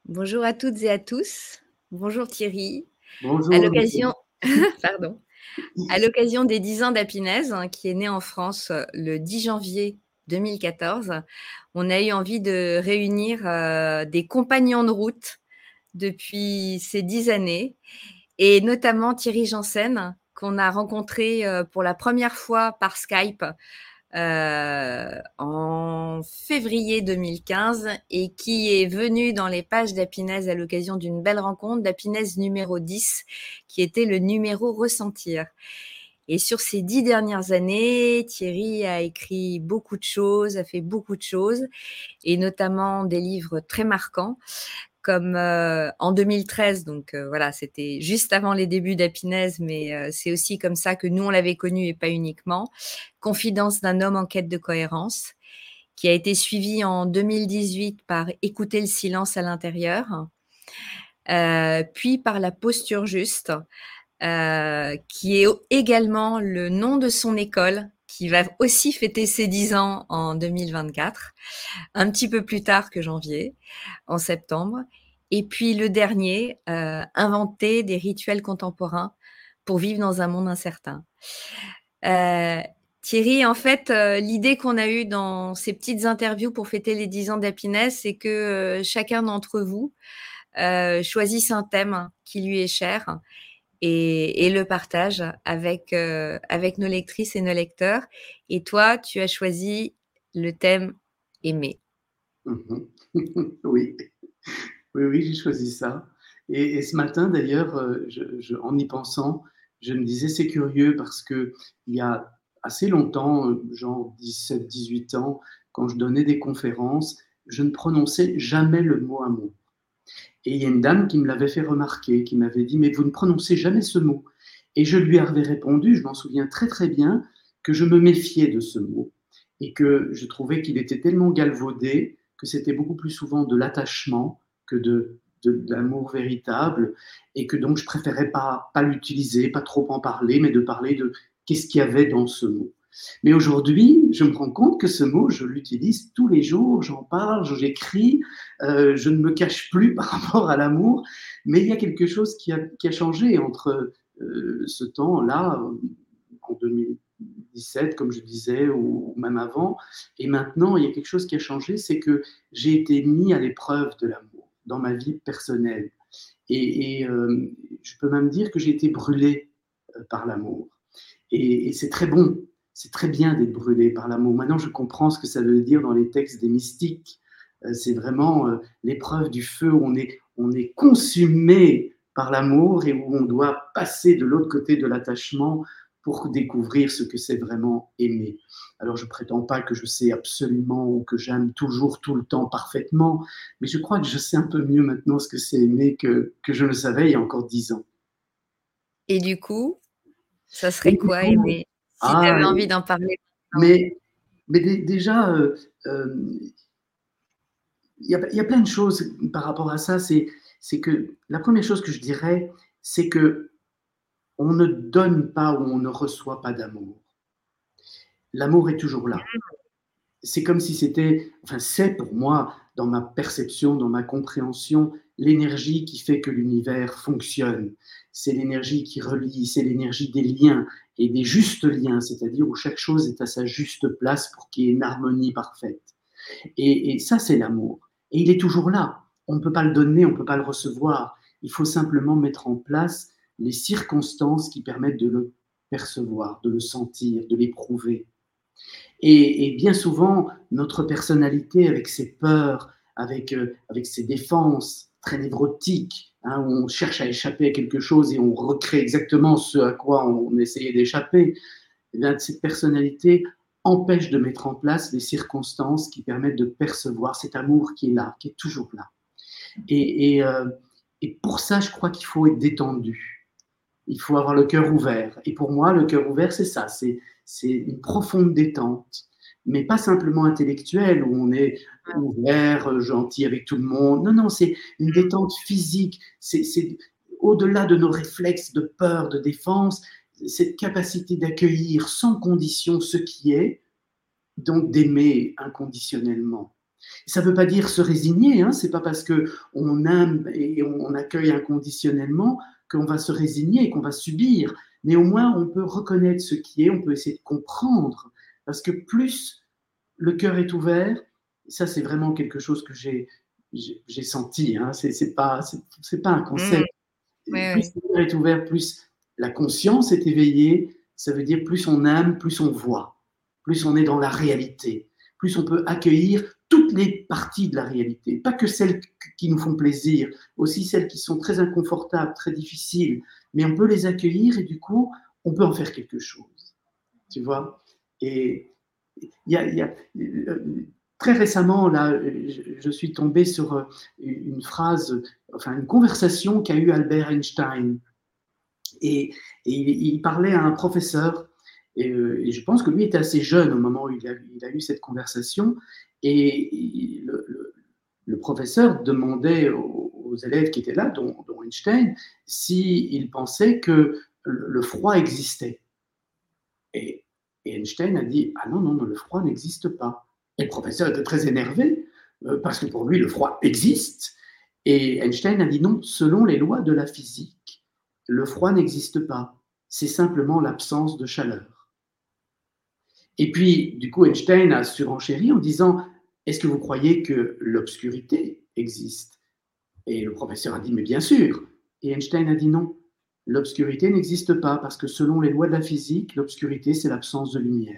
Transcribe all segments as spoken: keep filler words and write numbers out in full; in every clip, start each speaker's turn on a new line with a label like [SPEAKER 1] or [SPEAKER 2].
[SPEAKER 1] Bonjour à toutes et à tous. Bonjour Thierry. À
[SPEAKER 2] Bonjour.
[SPEAKER 1] l'occasion, pardon, à l'occasion des dix ans d'Happiness, hein, qui est né en France euh, le dix janvier deux mille quatorze, on a eu envie de réunir euh, des compagnons de route depuis ces dix années, et notamment Thierry Janssen, qu'on a rencontré euh, pour la première fois par Skype euh, en février deux mille quinze et qui est venu dans les pages d'Happiness à l'occasion d'une belle rencontre d'Happiness numéro dix, qui était le numéro Ressentir. Et sur ces dix dernières années, Thierry a écrit beaucoup de choses, a fait beaucoup de choses, et notamment des livres très marquants, comme euh, en deux mille treize, donc euh, voilà, c'était juste avant les débuts d'Happiness, mais euh, c'est aussi comme ça que nous, on l'avait connu et pas uniquement, Confidence d'un homme en quête de cohérence, qui a été suivi en deux mille dix-huit par Écouter le silence à l'intérieur, euh, puis par La posture juste, euh, qui est également le nom de son école, qui va aussi fêter ses dix ans en deux mille vingt-quatre, un petit peu plus tard que janvier, en septembre. Et puis le dernier, euh, inventer des rituels contemporains pour vivre dans un monde incertain. Euh, Thierry, en fait, euh, l'idée qu'on a eue dans ces petites interviews pour fêter les dix ans d'Happiness, c'est que euh, chacun d'entre vous euh, choisisse un thème qui lui est cher et, et le partage avec, euh, avec nos lectrices et nos lecteurs. Et toi, tu as choisi le thème aimer.
[SPEAKER 2] Mhm. Oui, oui, oui, j'ai choisi ça. Et, et ce matin, d'ailleurs, euh, je- je- en y pensant, je me disais, c'est curieux parce que il y a assez longtemps, euh, genre dix-sept, dix-huit ans, quand je donnais des conférences, je ne prononçais jamais le mot amour. Et il y a une dame qui me l'avait fait remarquer, qui m'avait dit, mais vous ne prononcez jamais ce mot. Et je lui avais répondu, je m'en souviens très très bien, que je me méfiais de ce mot et que je trouvais qu'il était tellement galvaudé que c'était beaucoup plus souvent de l'attachement que de, de, de l'amour véritable et que donc je préférais pas, pas l'utiliser, pas trop en parler, mais de parler de qu'est-ce qu'il y avait dans ce mot. Mais aujourd'hui, je me rends compte que ce mot, je l'utilise tous les jours, j'en parle, j'écris, euh, je ne me cache plus par rapport à l'amour, mais il y a quelque chose qui a, qui a changé entre euh, ce temps-là, en deux mille dix-sept, comme je disais, ou, ou même avant, et maintenant, il y a quelque chose qui a changé, c'est que j'ai été mis à l'épreuve de l'amour dans ma vie personnelle. Et, et euh, je peux même dire que j'ai été brûlé euh, par l'amour. Et, et c'est très bon, c'est très bien d'être brûlé par l'amour. Maintenant, je comprends ce que ça veut dire dans les textes des mystiques. Euh, c'est vraiment euh, l'épreuve du feu où on est, on est consumé par l'amour et où on doit passer de l'autre côté de l'attachement pour découvrir ce que c'est vraiment aimer. Alors, je ne prétends pas que je sais absolument ou que j'aime toujours tout le temps parfaitement, mais je crois que je sais un peu mieux maintenant ce que c'est aimer que, que je le savais il y a encore dix ans.
[SPEAKER 1] Et du coup, ça serait
[SPEAKER 2] Et du
[SPEAKER 1] quoi
[SPEAKER 2] coup,
[SPEAKER 1] aimer? Si tu
[SPEAKER 2] ah,
[SPEAKER 1] avais envie d'en parler maintenant.
[SPEAKER 2] mais, mais dé- déjà, euh, euh, il y a, il y a plein de choses par rapport à ça. C'est, c'est que la première chose que je dirais, c'est que on ne donne pas ou on ne reçoit pas d'amour. L'amour est toujours là. C'est comme si c'était, enfin c'est pour moi, dans ma perception, dans ma compréhension, l'énergie qui fait que l'univers fonctionne. C'est l'énergie qui relie, c'est l'énergie des liens et des justes liens, c'est-à-dire où chaque chose est à sa juste place pour qu'il y ait une harmonie parfaite. Et, et ça, c'est l'amour. Et il est toujours là. On ne peut pas le donner, on ne peut pas le recevoir. Il faut simplement mettre en place les circonstances qui permettent de le percevoir, de le sentir, de l'éprouver. Et, et, bien souvent, notre personnalité, avec ses peurs, avec, euh, avec ses défenses très névrotiques, hein, où on cherche à échapper à quelque chose et on recrée exactement ce à quoi on essayait d'échapper, eh bien, cette personnalité empêche de mettre en place les circonstances qui permettent de percevoir cet amour qui est là, qui est toujours là. Et, et, euh, et pour ça, je crois qu'il faut être détendu. Il faut avoir le cœur ouvert. Et pour moi, le cœur ouvert, c'est ça, c'est, c'est une profonde détente, mais pas simplement intellectuelle, où on est ouvert, gentil avec tout le monde. Non, non, c'est une détente physique. C'est, c'est au-delà de nos réflexes de peur, de défense, cette capacité d'accueillir sans condition ce qui est, donc d'aimer inconditionnellement. Ça ne veut pas dire se résigner, hein, c'est pas parce qu'on aime et on accueille inconditionnellement qu'on va se résigner et qu'on va subir, mais au moins on peut reconnaître ce qui est, on peut essayer de comprendre, parce que plus le cœur est ouvert, ça c'est vraiment quelque chose que j'ai, j'ai, j'ai senti, hein, c'est, c'est, pas, c'est, c'est pas un
[SPEAKER 1] Mmh.
[SPEAKER 2] concept.
[SPEAKER 1] Oui,
[SPEAKER 2] Plus
[SPEAKER 1] oui.
[SPEAKER 2] le cœur est ouvert, plus la conscience est éveillée, ça veut dire plus on aime, plus on voit, plus on est dans la réalité, plus on peut accueillir toutes les parties de la réalité, pas que celles qui nous font plaisir, aussi celles qui sont très inconfortables, très difficiles, mais on peut les accueillir et du coup, on peut en faire quelque chose, tu vois. Et il y a, y a très récemment, là, je, je suis tombé sur une phrase, enfin une conversation qu'a eue Albert Einstein. Et, et il, il, parlait à un professeur, et, et, je pense que lui était assez jeune au moment où il a, il a eu cette conversation, et il, le, le, le, professeur demandait aux, aux, élèves qui étaient là, dont, dont Einstein, s'ils pensaient que le, le froid existait. Et, et Einstein a dit, ah non, non, non, le froid n'existe pas. Et le professeur était très énervé, euh, parce que pour lui, le froid existe. Et Einstein a dit, non, selon les lois de la physique, le froid n'existe pas. C'est simplement l'absence de chaleur. Et puis, du coup, Einstein a surenchéri en disant, est-ce que vous croyez que l'obscurité existe? Et le professeur a dit, mais bien sûr. Et Einstein a dit, non, l'obscurité n'existe pas parce que selon les lois de la physique, l'obscurité, c'est l'absence de lumière.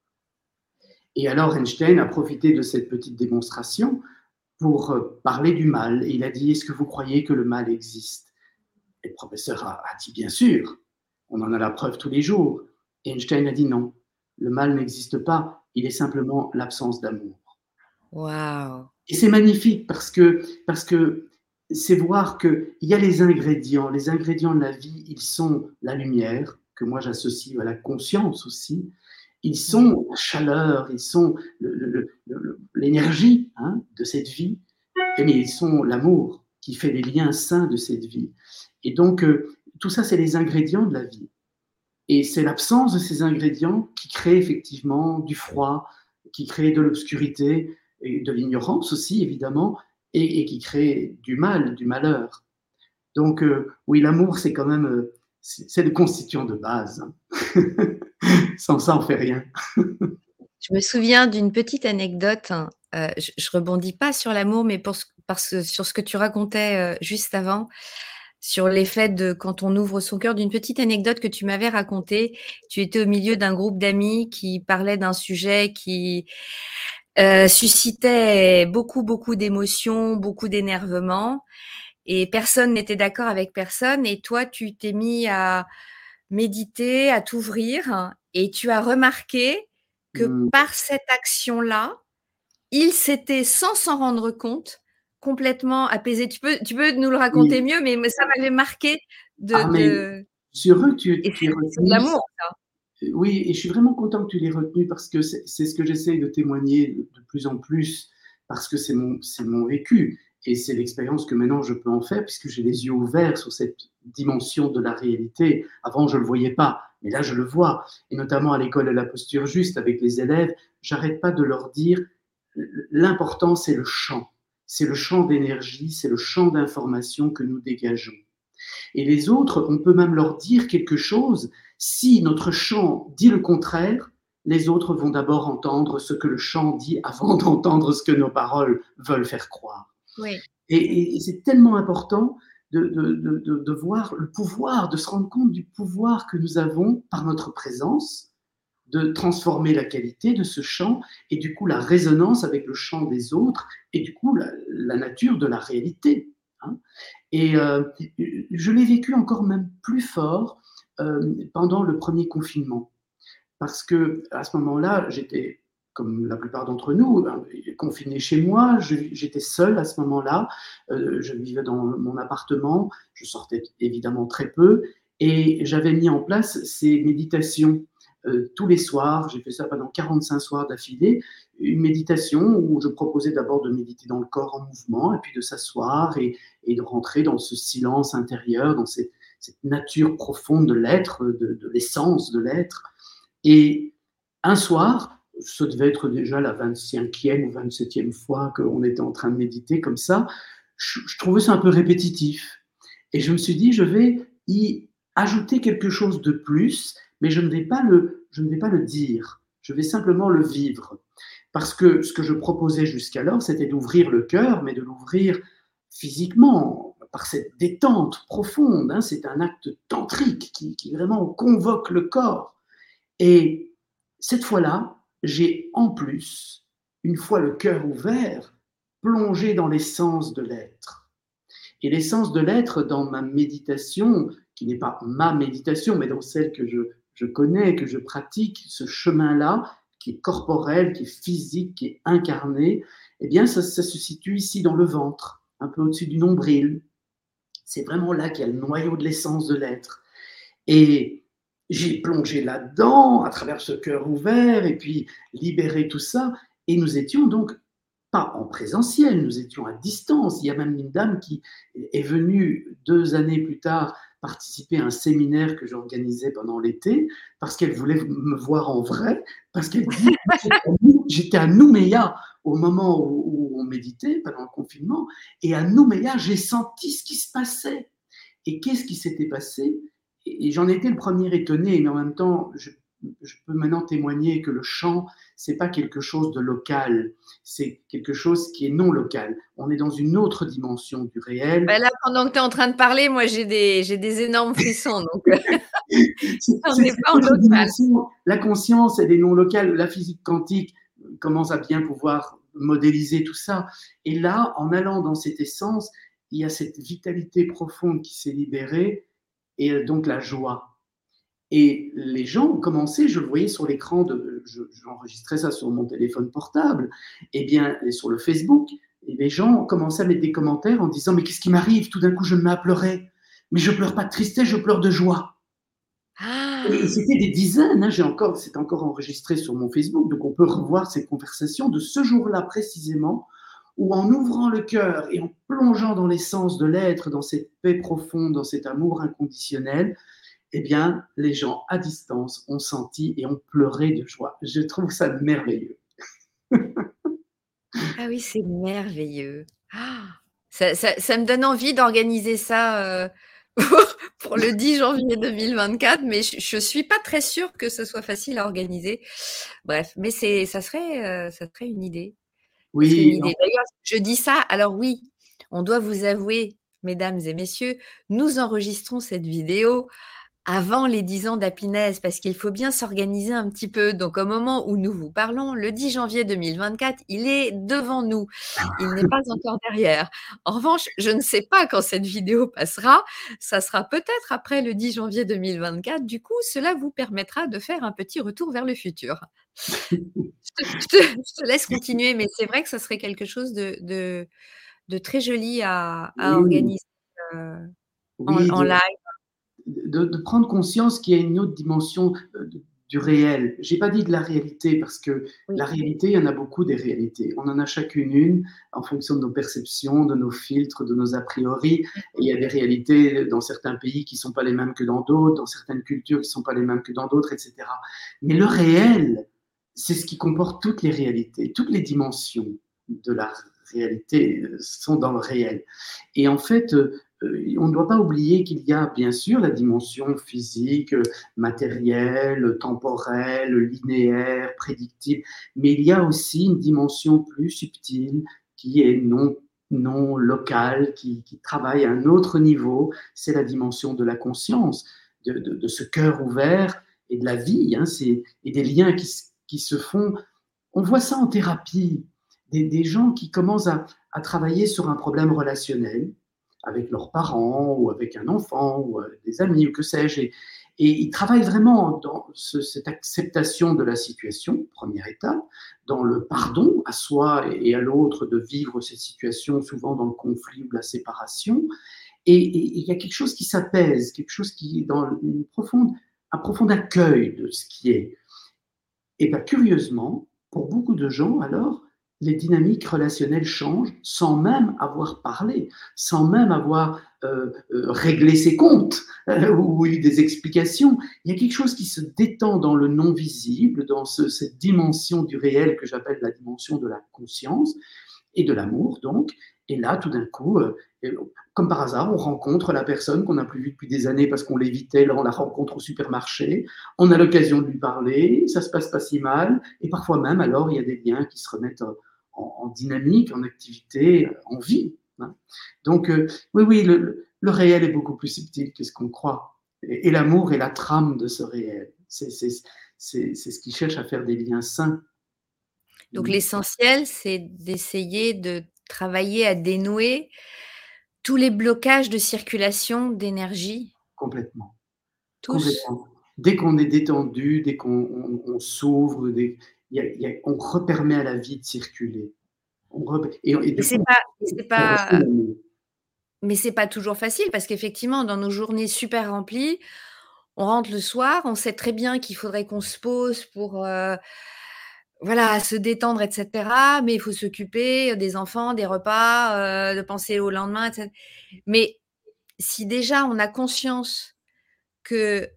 [SPEAKER 2] Et alors Einstein a profité de cette petite démonstration pour parler du mal. Et il a dit, est-ce que vous croyez que le mal existe? Et le professeur a, a dit, bien sûr, on en a la preuve tous les jours. Et Einstein a dit, non, le mal n'existe pas, il est simplement l'absence d'amour.
[SPEAKER 1] Waouh!
[SPEAKER 2] Et c'est magnifique parce que, parce que c'est voir qu'il y a les ingrédients. Les ingrédients de la vie, ils sont la lumière, que moi j'associe à la conscience aussi. Ils sont
[SPEAKER 1] Oui.
[SPEAKER 2] la chaleur, ils sont le, le, le, l'énergie hein, de cette vie, mais ils sont l'amour qui fait les liens sains de cette vie. Et donc, euh, tout ça, c'est les ingrédients de la vie. Et c'est l'absence de ces ingrédients qui crée effectivement du froid, qui crée de l'obscurité et de l'ignorance aussi, évidemment, et, et qui crée du mal, du malheur. Donc, euh, oui, l'amour, c'est quand même, euh, c'est le constituant de base. Sans ça, on fait rien.
[SPEAKER 1] Je me souviens d'une petite anecdote. Euh, je, je rebondis pas sur l'amour, mais pour ce, parce que sur ce que tu racontais euh, juste avant, sur l'effet de quand on ouvre son cœur, d'une petite anecdote que tu m'avais racontée. Tu étais au milieu d'un groupe d'amis qui parlait d'un sujet qui euh, suscitait beaucoup, beaucoup d'émotions, beaucoup d'énervement, et personne n'était d'accord avec personne. Et toi, tu t'es mis à méditer, à t'ouvrir, et tu as remarqué que
[SPEAKER 2] Mm.
[SPEAKER 1] par cette action-là, il s'était, sans s'en rendre compte, complètement apaisé. Tu peux, tu peux nous le raconter
[SPEAKER 2] Oui.
[SPEAKER 1] mieux, mais ça m'avait marqué de,
[SPEAKER 2] Ah, mais
[SPEAKER 1] de...
[SPEAKER 2] je suis heureux que tu,
[SPEAKER 1] Et
[SPEAKER 2] tu aies
[SPEAKER 1] c'est de
[SPEAKER 2] retenu.
[SPEAKER 1] l'amour, ça.
[SPEAKER 2] Oui, et je suis vraiment content que tu l'aies retenu parce que c'est ce que j'essaye de témoigner de plus en plus, parce que c'est mon, mon vécu et c'est l'expérience que maintenant je peux en faire puisque j'ai les yeux ouverts sur cette dimension de la réalité. Avant, je ne le voyais pas, mais là, je le vois. Et notamment à l'école de la posture juste avec les élèves, j'arrête pas de leur dire l'important, c'est le champ. C'est le champ d'énergie, c'est le champ d'information que nous dégageons. Et les autres, on peut même leur dire quelque chose. Si notre chant dit le contraire, les autres vont d'abord entendre ce que le chant dit avant d'entendre ce que nos paroles veulent faire croire.
[SPEAKER 1] Oui.
[SPEAKER 2] Et,
[SPEAKER 1] oui.
[SPEAKER 2] et, et c'est tellement important de, de, de, de voir le pouvoir, de se rendre compte du pouvoir que nous avons par notre présence, de transformer la qualité de ce chant et du coup la résonance avec le chant des autres et du coup la, la nature de la réalité. Hein. Et euh, je l'ai vécu encore même plus fort euh, pendant le premier confinement. Parce que à ce moment-là, j'étais, comme la plupart d'entre nous, confiné chez moi. J'étais seule à ce moment-là. Euh, je vivais dans mon appartement. Je sortais évidemment très peu. Et j'avais mis en place ces méditations euh, tous les soirs. J'ai fait ça pendant quarante-cinq soirs d'affilée. Une méditation où je proposais d'abord de méditer dans le corps en mouvement et puis de s'asseoir et, et de rentrer dans ce silence intérieur, dans cette, cette nature profonde de l'être, de, de l'essence de l'être. Et un soir, ça devait être déjà la vingt-cinquième ou vingt-septième fois qu'on était en train de méditer comme ça. Je, je trouvais ça un peu répétitif. Et je me suis dit, je vais y ajouter quelque chose de plus, mais je ne vais pas le, je ne vais pas le dire. Je vais simplement le vivre. Parce que ce que je proposais jusqu'alors, c'était d'ouvrir le cœur, mais de l'ouvrir physiquement, par cette détente profonde. Hein. C'est un acte tantrique qui, qui vraiment convoque le corps. Et cette fois-là, j'ai en plus, une fois le cœur ouvert, plongé dans l'essence de l'être. Et l'essence de l'être, dans ma méditation, qui n'est pas ma méditation, mais dans celle que je, je connais, que je pratique, ce chemin-là, qui est corporel, qui est physique, qui est incarné, eh bien, ça, ça se situe ici dans le ventre, un peu au-dessus du nombril. C'est vraiment là qu'il y a le noyau de l'essence de l'être. Et j'ai plongé là-dedans, à travers ce cœur ouvert, et puis libéré tout ça. Et nous étions donc pas en présentiel, nous étions à distance. Il y a même une dame qui est venue deux années plus tard participer à un séminaire que j'organisais pendant l'été, parce qu'elle voulait me voir en vrai, parce qu'elle dit, j'étais à Nouméa au moment où, où on méditait, pendant le confinement, et à Nouméa, j'ai senti ce qui se passait. Et qu'est-ce qui s'était passé? Et j'en étais le premier étonné, mais en même temps, je, je peux maintenant témoigner que le chant, c'est pas quelque chose de local, c'est quelque chose qui est non local. On est dans une autre dimension du réel.
[SPEAKER 1] Ben là, pendant que tu es en train de parler, moi, j'ai des, j'ai des énormes frissons, donc on n'est pas en local.
[SPEAKER 2] La conscience, elle est non locale. La physique quantique commence à bien pouvoir modéliser tout ça. Et là, en allant dans cette essence, il y a cette vitalité profonde qui s'est libérée, et donc la joie. Et les gens ont commencé, je le voyais sur l'écran, de, je, j'enregistrais ça sur mon téléphone portable, et bien et sur le Facebook, et les gens ont commencé à mettre des commentaires en disant « Mais qu'est-ce qui m'arrive? Tout d'un coup, je me mets à pleurer. Mais je pleure pas de tristesse, je pleure de joie. »
[SPEAKER 1] Ah.
[SPEAKER 2] Et c'était des dizaines, hein, j'ai encore, c'est encore enregistré sur mon Facebook, donc on peut revoir ces conversations de ce jour-là précisément, où en ouvrant le cœur et en plongeant dans l'essence de l'être, dans cette paix profonde, dans cet amour inconditionnel, eh bien, les gens à distance ont senti et ont pleuré de joie. Je trouve ça merveilleux.
[SPEAKER 1] Ah oui, c'est merveilleux. Ah, ça, ça, ça me donne envie d'organiser ça euh, pour, pour le dix janvier deux mille vingt-quatre, mais je ne suis pas très sûre que ce soit facile à organiser. Bref, mais c'est, ça, serait, euh, ça serait une idée. Ça serait une
[SPEAKER 2] Oui,
[SPEAKER 1] idée. D'ailleurs, je dis ça, alors oui, on doit vous avouer, mesdames et messieurs, nous enregistrons cette vidéo avant les dix ans d'Happiness, parce qu'il faut bien s'organiser un petit peu. Donc, au moment où nous vous parlons, le dix janvier deux mille vingt-quatre, il est devant nous. Il n'est pas encore derrière. En revanche, je ne sais pas quand cette vidéo passera. Ça sera peut-être après le dix janvier deux mille vingt-quatre. Du coup, cela vous permettra de faire un petit retour vers le futur. Je te, je te, je te laisse continuer, mais c'est vrai que ça serait quelque chose de, de, de très joli à, à
[SPEAKER 2] oui,
[SPEAKER 1] organiser euh, en,
[SPEAKER 2] oui,
[SPEAKER 1] en
[SPEAKER 2] de,
[SPEAKER 1] live.
[SPEAKER 2] de, de prendre conscience qu'il y a une autre dimension de, du réel. J'ai pas dit de la réalité, parce que
[SPEAKER 1] Oui.
[SPEAKER 2] la réalité, il y en a beaucoup des réalités. On en a chacune une en fonction de nos perceptions, de nos filtres, de nos a priori. Et il y a des réalités dans certains pays qui sont pas les mêmes que dans d'autres, dans certaines cultures qui sont pas les mêmes que dans d'autres, et cetera. Mais le réel, c'est ce qui comporte toutes les réalités, toutes les dimensions de la réalité sont dans le réel. Et en fait, on ne doit pas oublier qu'il y a bien sûr la dimension physique, matérielle, temporelle, linéaire, prédictible, mais il y a aussi une dimension plus subtile qui est non, non locale, qui, qui travaille à un autre niveau, c'est la dimension de la conscience, de, de, de ce cœur ouvert et de la vie, hein, c'est, et des liens qui, qui se font. On voit ça en thérapie, des, des gens qui commencent à, à travailler sur un problème relationnel, avec leurs parents ou avec un enfant ou avec des amis ou que sais-je. Et, et ils travaillent vraiment dans ce, cette acceptation de la situation, première étape, dans le pardon à soi et à l'autre de vivre cette situation, souvent dans le conflit ou la séparation. Et, et il y a quelque chose qui s'apaise, quelque chose qui est dans une profonde, un profond accueil de ce qui est. Et bien, curieusement, pour beaucoup de gens, alors, les dynamiques relationnelles changent sans même avoir parlé, sans même avoir euh, euh, réglé ses comptes euh, ou eu des explications. Il y a quelque chose qui se détend dans le non-visible, dans ce, cette dimension du réel que j'appelle la dimension de la conscience et de l'amour, donc. Et là, tout d'un coup, euh, comme par hasard, on rencontre la personne qu'on n'a plus vue depuis des années parce qu'on l'évitait, là on la rencontre au supermarché, on a l'occasion de lui parler, ça se passe pas si mal, et parfois même, alors, il y a des liens qui se remettent en, en dynamique, en activité, en vie. Hein. Donc, euh, oui, oui, le, le, réel est beaucoup plus subtil que ce qu'on croit. Et, et l'amour est la trame de ce réel. C'est ce qui cherche à faire des liens sains.
[SPEAKER 1] Donc, l'essentiel, c'est d'essayer de travailler à dénouer tous les blocages de circulation d'énergie.
[SPEAKER 2] Complètement.
[SPEAKER 1] Tous.
[SPEAKER 2] Complètement. Dès qu'on est détendu, dès qu'on on, on s'ouvre, dès, y a, y a, on repermet à la vie de circuler. On re, et, et du
[SPEAKER 1] c'est
[SPEAKER 2] coup,
[SPEAKER 1] pas,
[SPEAKER 2] on,
[SPEAKER 1] c'est
[SPEAKER 2] on
[SPEAKER 1] pas,
[SPEAKER 2] l'amour.
[SPEAKER 1] mais c'est pas toujours facile parce qu'effectivement, dans nos journées super remplies, on rentre le soir, on sait très bien qu'il faudrait qu'on se pose pour euh, voilà, se détendre, et cetera. Mais il faut s'occuper des enfants, des repas, euh, de penser au lendemain, et cetera. Mais si déjà on a conscience que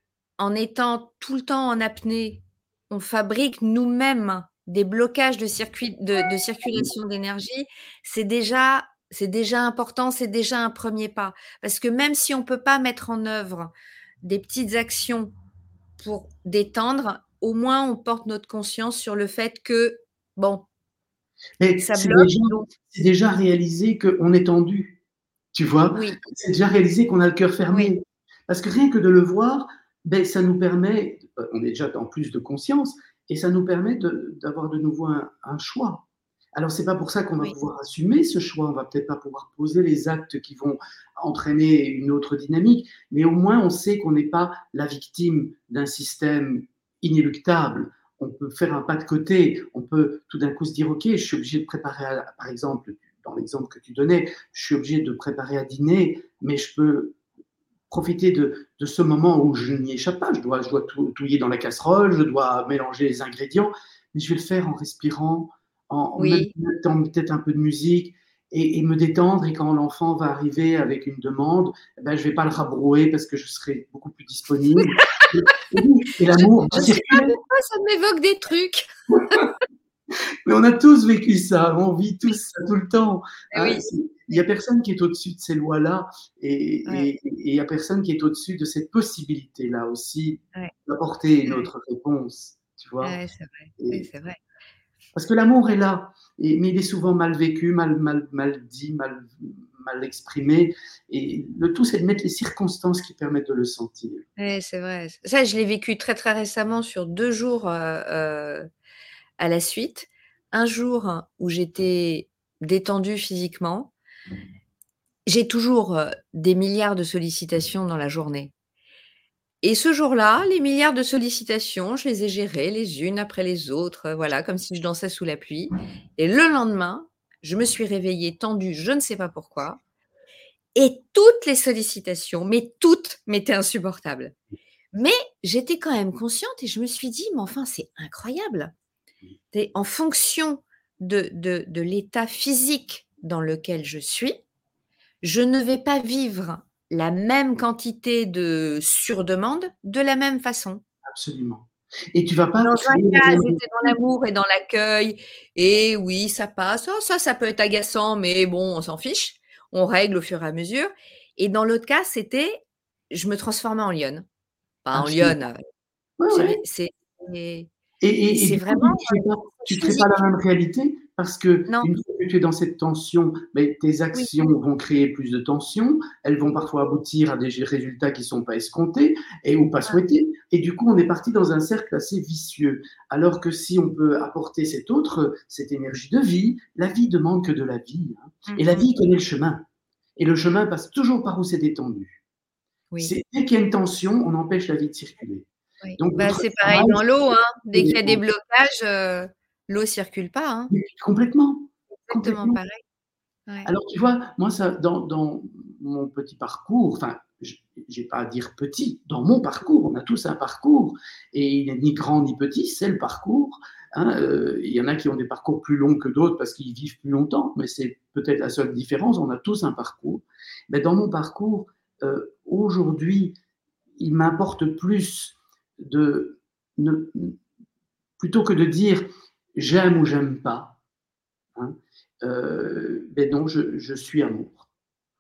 [SPEAKER 1] en étant tout le temps en apnée, on fabrique nous-mêmes des blocages de, circuit, de, de circulation d'énergie, c'est déjà, c'est déjà important, c'est déjà un premier pas. Parce que même si on ne peut pas mettre en œuvre des petites actions pour détendre, au moins on porte notre conscience sur le fait que, bon,
[SPEAKER 2] Mais
[SPEAKER 1] ça
[SPEAKER 2] c'est
[SPEAKER 1] bloque.
[SPEAKER 2] déjà,
[SPEAKER 1] Donc,
[SPEAKER 2] déjà réalisé qu'on est tendu, tu vois.
[SPEAKER 1] oui.
[SPEAKER 2] C'est déjà réalisé qu'on a le cœur fermé.
[SPEAKER 1] Oui.
[SPEAKER 2] Parce que rien que de le voir, ben, ça nous permet, on est déjà en plus de conscience, et ça nous permet d'avoir de, de nouveau un, un choix. Alors, c'est pas pour ça qu'on va
[SPEAKER 1] Oui.
[SPEAKER 2] pouvoir assumer ce choix, on va peut-être pas pouvoir poser les actes qui vont entraîner une autre dynamique, mais au moins on sait qu'on n'est pas la victime d'un système inéluctable. On peut faire un pas de côté, on peut tout d'un coup se dire, OK, je suis obligé de préparer, à, par exemple, dans l'exemple que tu donnais, je suis obligé de préparer à dîner, mais je peux profiter de, de ce moment où je n'y échappe pas. Je dois, je dois tout, touiller dans la casserole, je dois mélanger les ingrédients, mais je vais le faire en respirant, en, en
[SPEAKER 1] Oui.
[SPEAKER 2] mettant peut-être un peu de musique et, et me détendre. Et quand l'enfant va arriver avec une demande, eh ben, je ne vais pas le rabrouer parce que je serai beaucoup plus disponible. Et, et l'amour
[SPEAKER 1] Je
[SPEAKER 2] va
[SPEAKER 1] ne sais pas
[SPEAKER 2] circuler.
[SPEAKER 1] pourquoi ça m'évoque des trucs.
[SPEAKER 2] Mais on a tous vécu ça, on vit tous ça tout le temps.
[SPEAKER 1] Eh
[SPEAKER 2] Hein.
[SPEAKER 1] oui.
[SPEAKER 2] Il n'y a personne qui est au-dessus de ces lois-là et,
[SPEAKER 1] Ouais.
[SPEAKER 2] et, et il n'y a personne qui est au-dessus de cette possibilité-là aussi
[SPEAKER 1] Ouais.
[SPEAKER 2] d'apporter une
[SPEAKER 1] Ouais.
[SPEAKER 2] autre réponse, tu vois.
[SPEAKER 1] Ouais, c'est vrai.
[SPEAKER 2] Et,
[SPEAKER 1] Ouais, c'est vrai.
[SPEAKER 2] parce que l'amour est là, et, mais il est souvent mal vécu, mal, mal, mal dit, mal, mal exprimé. Et le tout, c'est de mettre les circonstances qui permettent de le sentir.
[SPEAKER 1] Ouais, c'est vrai. Ça, je l'ai vécu très, très récemment sur deux jours, heu heu, à la suite. Un jour où j'étais détendue physiquement. J'ai toujours, heu, des milliards de sollicitations dans la journée. Et ce jour-là, les milliards de sollicitations, je les ai gérées les unes après les autres, heu, voilà, comme si je dansais sous la pluie. Et le lendemain, je me suis réveillée tendue, je ne sais pas pourquoi, et toutes les sollicitations, mais toutes, m'étaient insupportables. Mais j'étais quand même consciente et je me suis dit: «Mais enfin, c'est incroyable!» C'est en fonction de de de l'état physique dans lequel je suis, je ne vais pas vivre la même quantité de surdemande de la même façon.
[SPEAKER 2] Absolument. Et tu vas pas
[SPEAKER 1] Dans un
[SPEAKER 2] créer les
[SPEAKER 1] cas,
[SPEAKER 2] mêmes
[SPEAKER 1] j'étais dans l'amour et dans l'accueil et oui, ça passe. Oh ça, ça peut être agaçant, mais bon, on s'en fiche. On règle au fur et à mesure. Et dans l'autre cas, c'était je me transformais en lionne. Pas en
[SPEAKER 2] Absolument.
[SPEAKER 1] lionne,
[SPEAKER 2] Ouais,
[SPEAKER 1] c'est
[SPEAKER 2] ouais.
[SPEAKER 1] c'est et
[SPEAKER 2] Et,
[SPEAKER 1] et
[SPEAKER 2] et, et
[SPEAKER 1] c'est
[SPEAKER 2] du coup,
[SPEAKER 1] vraiment
[SPEAKER 2] tu ne crées, tu crées pas la
[SPEAKER 1] physique.
[SPEAKER 2] même réalité parce que
[SPEAKER 1] Non,
[SPEAKER 2] une fois que tu es dans cette tension, ben, tes
[SPEAKER 1] oui,
[SPEAKER 2] actions vont créer plus de tension, elles vont parfois aboutir à des résultats qui ne sont pas escomptés et ou pas
[SPEAKER 1] ah,
[SPEAKER 2] souhaités. Et du coup, on est parti dans un cercle assez vicieux. Alors que si on peut apporter cette autre, cette énergie de vie, la vie demande que de la vie. Hein.
[SPEAKER 1] mmh
[SPEAKER 2] Et la
[SPEAKER 1] mh,
[SPEAKER 2] vie connaît le chemin. Et le chemin passe toujours par où c'est détendu.
[SPEAKER 1] oui,
[SPEAKER 2] C'est, dès qu'il y a une tension, on empêche la vie de circuler.
[SPEAKER 1] oui.
[SPEAKER 2] Donc,
[SPEAKER 1] Bah,
[SPEAKER 2] notre
[SPEAKER 1] c'est pareil
[SPEAKER 2] travail,
[SPEAKER 1] dans l'eau, hein.
[SPEAKER 2] c'est
[SPEAKER 1] Dès
[SPEAKER 2] de
[SPEAKER 1] qu'il y a des
[SPEAKER 2] détendre.
[SPEAKER 1] blocages, heu, l'eau circule pas, hein.
[SPEAKER 2] Complètement,
[SPEAKER 1] Exactement
[SPEAKER 2] complètement.
[SPEAKER 1] pareil. Ouais.
[SPEAKER 2] Alors, tu vois, moi, ça, dans, dans mon petit parcours, enfin, je n'ai pas à dire petit, dans mon parcours, on a tous un parcours, et il n'est ni grand ni petit, c'est le parcours. Hein, euh, il y en a qui ont des parcours plus longs que d'autres parce qu'ils vivent plus longtemps, mais c'est peut-être la seule différence, on a tous un parcours. Mais dans mon parcours, euh, aujourd'hui, il m'importe plus de, ne, plutôt que de dire j'aime ou j'aime pas, hein, euh, ben non, je, je suis amour.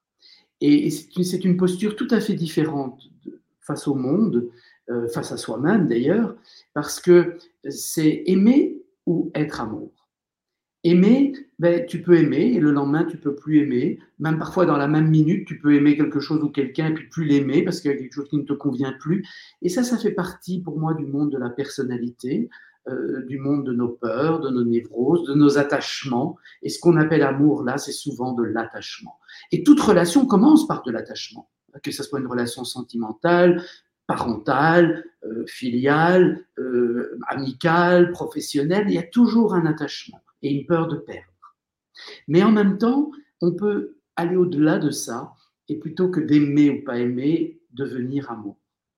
[SPEAKER 2] Et c'est une posture tout à fait différente face au monde, euh, face à soi-même d'ailleurs, parce que c'est aimer ou être amour. Aimer, ben, tu peux aimer et le lendemain tu peux plus aimer. Même parfois dans la même minute, tu peux aimer quelque chose ou quelqu'un et puis plus l'aimer parce qu'il y a quelque chose qui ne te convient plus. Et ça, ça fait partie pour moi du monde de la personnalité, euh, du monde de nos peurs, de nos névroses, de nos attachements. Et ce qu'on appelle amour là, c'est souvent de l'attachement. Et toute relation commence par de l'attachement, que ce soit une relation sentimentale, parentale, euh, filiale, euh, amicale, professionnelle. Il y a toujours un attachement et une peur de perdre. Mais en même temps, on peut aller au-delà de ça et plutôt que d'aimer ou pas aimer, devenir amour.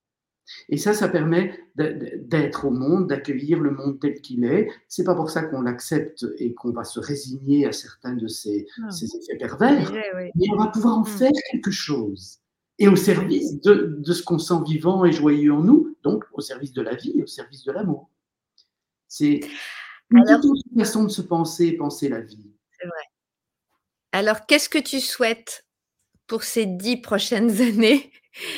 [SPEAKER 2] Et ça, ça permet d'être au monde, d'accueillir le monde tel qu'il est. C'est pas pour ça qu'on l'accepte et qu'on va se résigner à certains de ses, ah, ses effets pervers, disais, oui. Mais on va pouvoir en mmh. faire quelque chose. Et au service de, de ce qu'on sent vivant et joyeux en nous, donc au service de la vie et au service de l'amour. C'est une Alors, toute autre façon de se penser, penser la vie.
[SPEAKER 1] C'est vrai. Alors, qu'est-ce que tu souhaites pour ces dix prochaines années?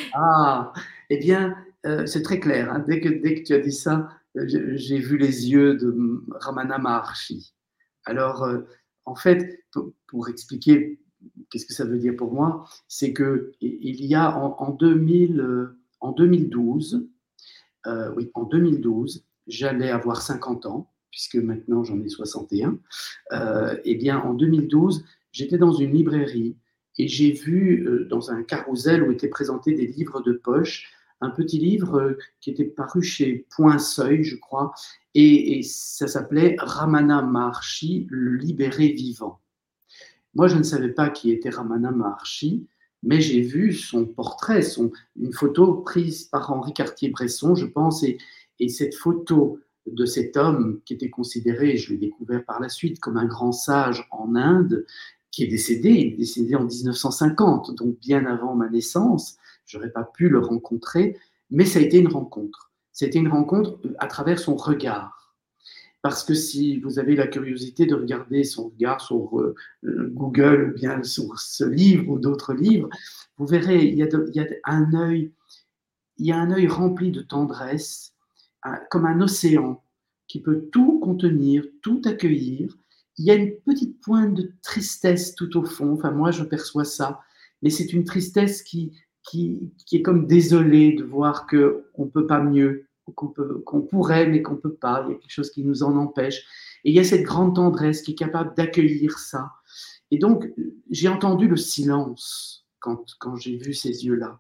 [SPEAKER 2] Ah, eh bien, euh, c'est très clair. Hein. Dès, que, dès que tu as dit ça, j'ai vu les yeux de Ramana Maharshi. Alors, euh, en fait, pour, pour expliquer qu'est-ce que ça veut dire pour moi, c'est que il y a en, en, deux mille, euh, en deux mille douze, euh, oui, en deux mille douze, j'allais avoir cinquante ans, puisque maintenant j'en ai soixante et un. Euh, eh bien, en deux mille douze, j'étais dans une librairie et j'ai vu euh, dans un carrousel où étaient présentés des livres de poche, un petit livre euh, qui était paru chez Point Seuil, je crois, et, et ça s'appelait Ramana Maharshi, le libéré vivant. Moi, je ne savais pas qui était Ramana Maharshi, mais j'ai vu son portrait, son, une photo prise par Henri Cartier-Bresson, je pense, et, et cette photo de cet homme qui était considéré, je l'ai découvert par la suite, comme un grand sage en Inde, qui est décédé, il est décédé en dix-neuf cent cinquante, donc bien avant ma naissance. Je n'aurais pas pu le rencontrer, mais ça a été une rencontre. C'était une rencontre à travers son regard. Parce que si vous avez la curiosité de regarder son regard sur euh, Google ou bien sur ce livre ou d'autres livres, vous verrez, il y a, de, il y a un œil, il y a un œil rempli de tendresse, un, comme un océan qui peut tout contenir, tout accueillir. Il y a une petite pointe de tristesse tout au fond. Enfin, moi, je perçois ça, mais c'est une tristesse qui, qui, qui est comme désolée de voir qu'on ne peut pas mieux. Qu'on, peut, qu'on pourrait, mais qu'on ne peut pas. Il y a quelque chose qui nous en empêche. Et il y a cette grande tendresse qui est capable d'accueillir ça. Et donc, j'ai entendu le silence quand, quand j'ai vu ces yeux-là.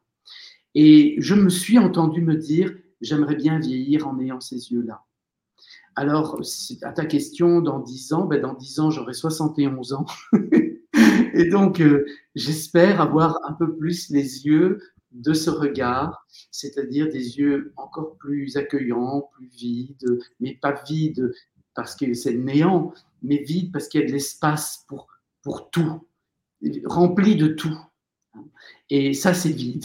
[SPEAKER 2] Et je me suis entendu me dire, j'aimerais bien vieillir en ayant ces yeux-là. Alors, à ta question, dans dix ans, ben dans dix ans, j'aurai soixante et onze ans. Et donc, euh, j'espère avoir un peu plus les yeux de ce regard, c'est-à-dire des yeux encore plus accueillants, plus vides, mais pas vides parce que c'est le néant, mais vides parce qu'il y a de l'espace pour, pour tout, rempli de tout. Et ça, c'est vide.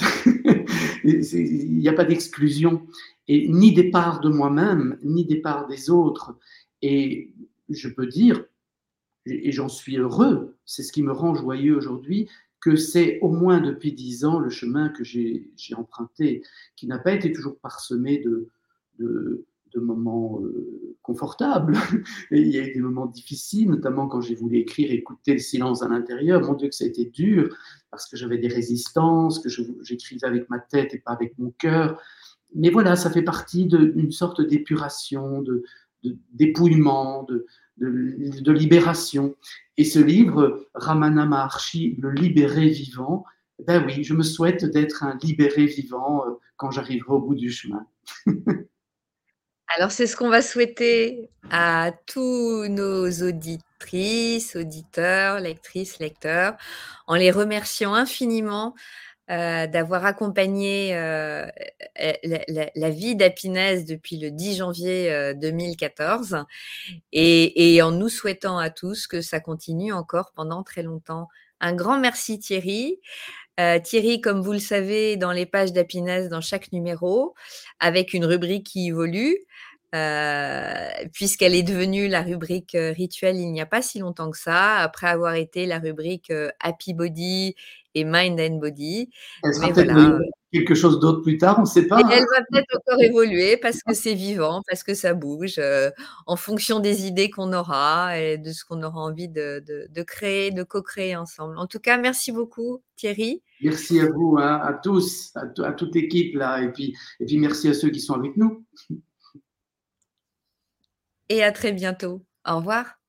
[SPEAKER 2] Il n'y a pas d'exclusion, et ni des parts de moi-même, ni des parts des autres. Et je peux dire, et j'en suis heureux, c'est ce qui me rend joyeux aujourd'hui, que c'est au moins depuis dix ans le chemin que j'ai, j'ai emprunté, qui n'a pas été toujours parsemé de, de, de moments euh, confortables. Et il y a eu des moments difficiles, notamment quand j'ai voulu écrire, écouter le silence à l'intérieur. Mon Dieu, que ça a été dur, parce que j'avais des résistances, que je, j'écrivais avec ma tête et pas avec mon cœur. Mais voilà, ça fait partie d'une sorte d'épuration, de, de, dépouillement, de, de, de libération. Et ce livre, Ramana Maharshi, Le libéré vivant, ben oui, je me souhaite d'être un libéré vivant euh, quand j'arriverai au bout du chemin.
[SPEAKER 1] Alors, c'est ce qu'on va souhaiter à tous nos auditrices, auditeurs, lectrices, lecteurs, en les remerciant infiniment heu, d'avoir accompagné, heu, la la la vie d'Happiness depuis le dix janvier, heu, deux mille quatorze et et en nous souhaitant à tous que ça continue encore pendant très longtemps. Un grand merci Thierry. Heu, Thierry, comme vous le savez, dans les pages d'Happiness, dans chaque numéro, avec une rubrique qui évolue, heu, puisqu'elle est devenue la rubrique, heu, rituelle il n'y a pas si longtemps que ça, après avoir été la rubrique, heu, Happy Body et Mind and Body.
[SPEAKER 2] Elle sera
[SPEAKER 1] Mais
[SPEAKER 2] peut-être
[SPEAKER 1] voilà,
[SPEAKER 2] quelque chose d'autre plus tard, on ne sait
[SPEAKER 1] et
[SPEAKER 2] pas, hein.
[SPEAKER 1] elle va peut-être encore évoluer parce que c'est vivant, parce que ça bouge, heu, en fonction des idées qu'on aura et de ce qu'on aura envie de de de créer, de co-créer ensemble. En tout cas, merci beaucoup Thierry
[SPEAKER 2] Merci à vous, hein, à tous, à, à toute l'équipe là, et puis, et puis merci à ceux qui sont avec nous.
[SPEAKER 1] et à très bientôt. Au revoir.